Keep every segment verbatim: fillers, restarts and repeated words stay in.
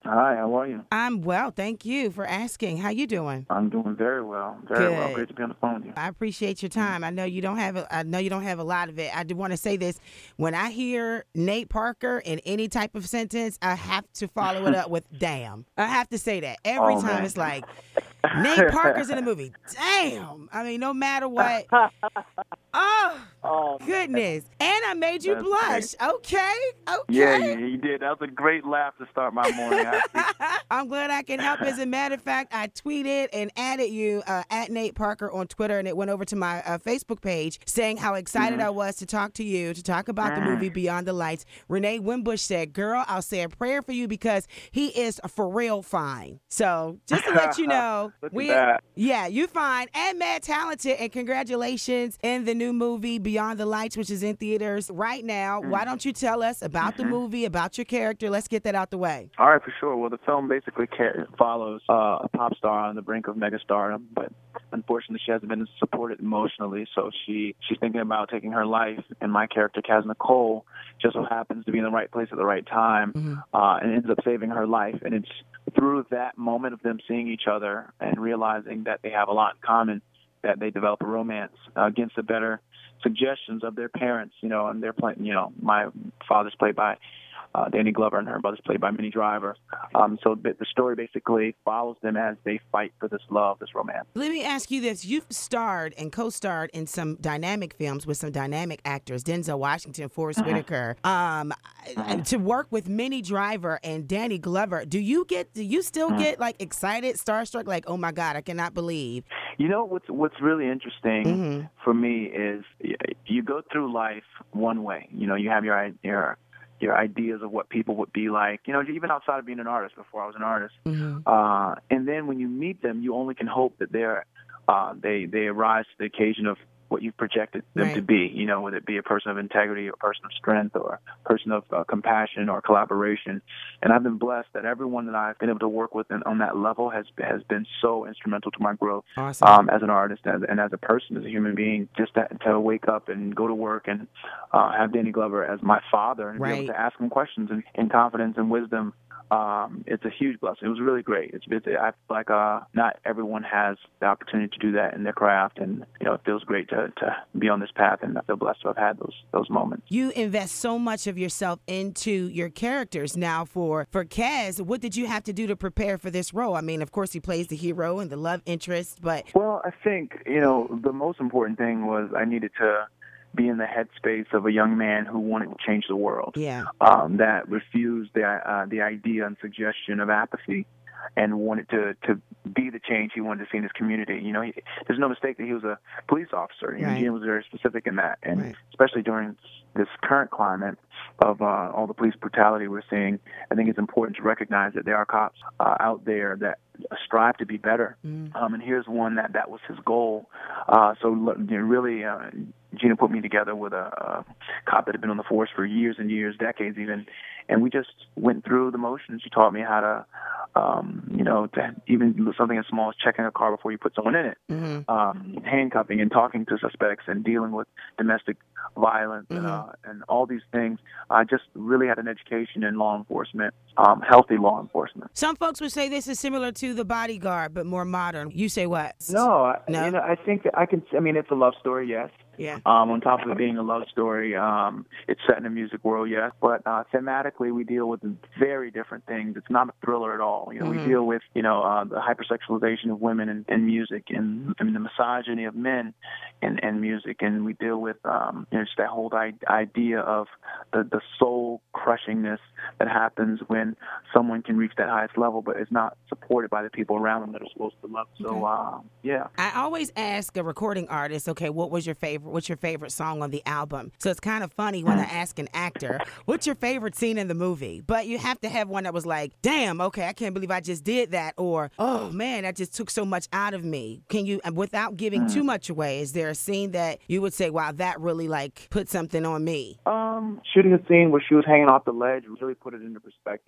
Hi, how are you? I'm well, thank you for asking. How you doing? I'm doing very well. Very well. Good. Great to be on the phone with you. I appreciate your time. I know you don't have a, I know you don't have a lot of it. I do want to say this. When I hear Nate Parker in any type of sentence, I have to follow it up with damn. I have to say that. Every Oh, time man. it's like Nate Parker's in the movie. Damn. I mean, no matter what. Oh, Oh, man. goodness. And I made you That's blush. Okay. Yeah, Okay. you, you did. That was a great laugh to start my morning. I appreciate- I'm glad I can help. As a matter of fact, I tweeted and added you uh, at Nate Parker on Twitter, and it went over to my uh, Facebook page saying how excited I was to talk to you, to talk about the movie Beyond the Lights. Renee Wimbush said, girl, I'll say a prayer for you because he is for real fine. So just to let you know, Look at we that. yeah, you fine and mad talented, and congratulations in the new movie Beyond the Lights, which is in theaters right now. Why don't you tell us about the movie, about your character? Let's get that out the way. All right, for sure. Well, the film basically ca- follows uh, a pop star on the brink of megastardom, but unfortunately, she hasn't been supported emotionally. So she she's thinking about taking her life. And my character, Kaz Nicole, just so happens to be in the right place at the right time, Mm-hmm. uh, and ends up saving her life. And it's through that moment of them seeing each other and realizing that they have a lot in common that they develop a romance uh, against the better suggestions of their parents. You know, and they're playing. You know, my father's played by Uh, Danny Glover, and her brother's played by Minnie Driver. Um, so the the story basically follows them as they fight for this love, this romance. Let me ask you this. You've starred and co-starred in some dynamic films with some dynamic actors, Denzel Washington, Forrest Whitaker. Um, to work with Minnie Driver and Danny Glover, do you get, do you still get like excited, starstruck, like, oh my God, I cannot believe? You know what's what's really interesting Mm-hmm. for me is y- you go through life one way. You know, you have your your your ideas of what people would be like. You know, even outside of being an artist. Before I was an artist, Mm-hmm. uh, and then when you meet them, you only can hope that they're uh, they they rise to the occasion of what you've projected them Right. to be. You know, whether it be a person of integrity, or a person of strength, or a person of uh, compassion or collaboration. And I've been blessed that everyone that I've been able to work with in, on that level has has been so instrumental to my growth. Awesome. Um, as an artist and, and as a person, as a human being, just to, to wake up and go to work and uh, have Danny Glover as my father and be Right. able to ask him questions in, in confidence and wisdom. Um, it's a huge blessing. It was really great. It's, it's I feel like uh, not everyone has the opportunity to do that in their craft, and you know it feels great to, to be on this path, and I feel blessed to have had those those moments. You invest so much of yourself into your characters. Now, for for Kaz, what did you have to do to prepare for this role? I mean, of course, he plays the hero and the love interest, but Well, I think, you know, the most important thing was I needed to be in the headspace of a young man who wanted to change the world, yeah, um, that refused the uh, the idea and suggestion of apathy, and wanted to, to be the change he wanted to see in his community. You know, he, there's no mistake that he was a police officer. You know, Right. Gene was very specific in that, and Right. especially during this current climate of uh, all the police brutality we're seeing, I think it's important to recognize that there are cops uh, out there that strive to be better. Mm. Um, and here's one that that was his goal. Uh, so you know, really, uh, Gina put me together with a, a cop that had been on the force for years and years, decades even, and we just went through the motions. She taught me how to, um, you know, to even something as small as checking a car before you put someone in it, Mm-hmm. um, handcuffing and talking to suspects and dealing with domestic violence and, Mm-hmm. uh, and all these things. I just really had an education in law enforcement, um, healthy law enforcement. Some folks would say this is similar to The Bodyguard, but more modern. You say what? No, I, No? you know, I think that I can. I mean, it's a love story, yes. Yeah. Um, on top of it being a love story, um, it's set in a music world, yes. But uh, thematically, we deal with very different things. It's not a thriller at all. You know, Mhm. we deal with, you know, uh, the hypersexualization of women in, in music, and, and the misogyny of men in, in music, and we deal with, um, you know, just that whole I- idea of the, the soul crushingness that happens when someone can reach that highest level, but is not supported by the people around them that are supposed to love. So, Okay. uh, yeah. I always ask a recording artist, okay, what was your favorite, what's your favorite song on the album? So it's kind of funny when I ask an actor, what's your favorite scene in the movie? But you have to have one that was like, damn, okay, I can't believe I just did that. Or, oh man, that just took so much out of me. Can you, and without giving too much away, is there a scene that you would say, wow, that really like put something on me? Um, shooting a scene where she was hanging off the ledge really put it into perspective.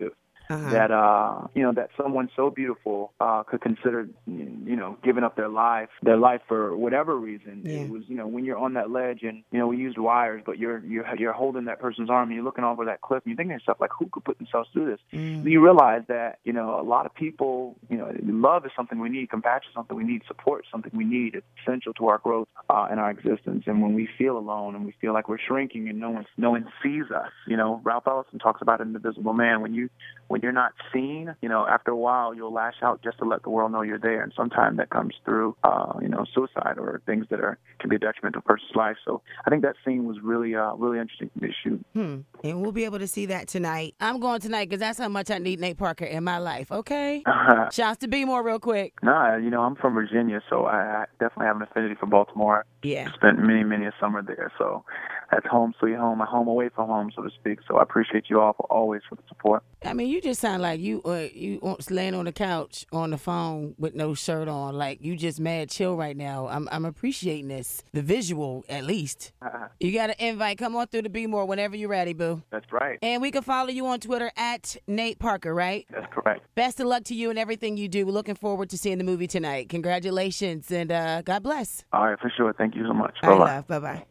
uh-huh. that, uh, you know, that someone so beautiful uh, could consider, you know, giving up their life, their life for whatever reason. Yeah. It was, you know, when you're on that ledge and, you know, we used wires, but you're you're you're holding that person's arm and you're looking over that cliff and you're thinking to yourself, like, who could put themselves through this? Mm. You realize that, you know, a lot of people, you know, love is something we need, compassion is something we need, support is something we need. It's essential to our growth uh, and our existence. And when we feel alone and we feel like we're shrinking and no one no one sees us, you know, Ralph Ellison talks about it in The Invisible Man. When you when you're not seen, you know, after a while you'll lash out just to let the world know you're there. And sometimes that comes through, uh, you know, suicide or things that are can be a detriment to a person's life. So I think that scene was really uh, really interesting for me to shoot. Hmm. And we'll be able to see that tonight. I'm going tonight because that's how much I need Nate Parker in my life. Okay. Shouts to B More real quick. Nah, you know, I'm from Virginia, so I, I definitely have an affinity for Baltimore. Yeah. Spent many, many a summer there, so that's home sweet home, a home away from home, so to speak. So I appreciate you all for always for the support. I mean, you just sound like you uh, you laying on the couch on the phone with no shirt on, like you just mad chill right now. I'm I'm appreciating this, the visual at least. Uh-huh. You got an invite. Come on through to Be More whenever you're ready, boo. That's right. And we can follow you on Twitter at Nate Parker, right? That's correct. Best of luck to you and everything you do. We're looking forward to seeing the movie tonight. Congratulations and uh, God bless. All right, for sure. Thank you so much. All Bye-bye. right, love. Bye-bye.